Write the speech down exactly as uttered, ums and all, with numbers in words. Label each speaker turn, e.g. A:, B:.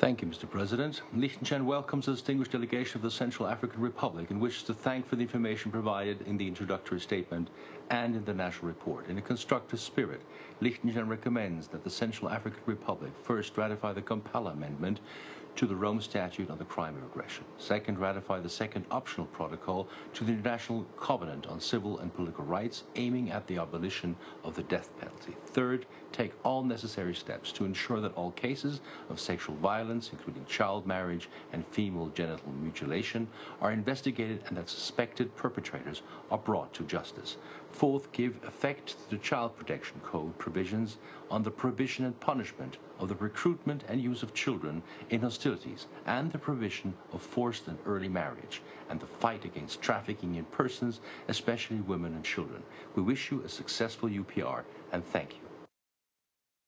A: Thank you, Mister President. Liechtenstein welcomes the distinguished delegation of the Central African Republic and wishes to thank for the information provided in the introductory statement and in the national report. In a constructive spirit, Liechtenstein recommends that the Central African Republic first ratify the Kampala Amendment to the Rome Statute on the Crime of Aggression. Second, ratify the second optional protocol to the International Covenant on Civil and Political Rights, aiming at the abolition of the death penalty. Third, take all necessary steps to ensure that all cases of sexual violence, including child marriage and female genital mutilation, are investigated and that suspected perpetrators are brought to justice. Fourth, give effect to the Child Protection Code provisions on the prohibition and punishment of the recruitment and use of children in hostilities and the provision of forced and early marriage and the fight against trafficking in persons, especially women and children. We wish you a successful U P R and thank you.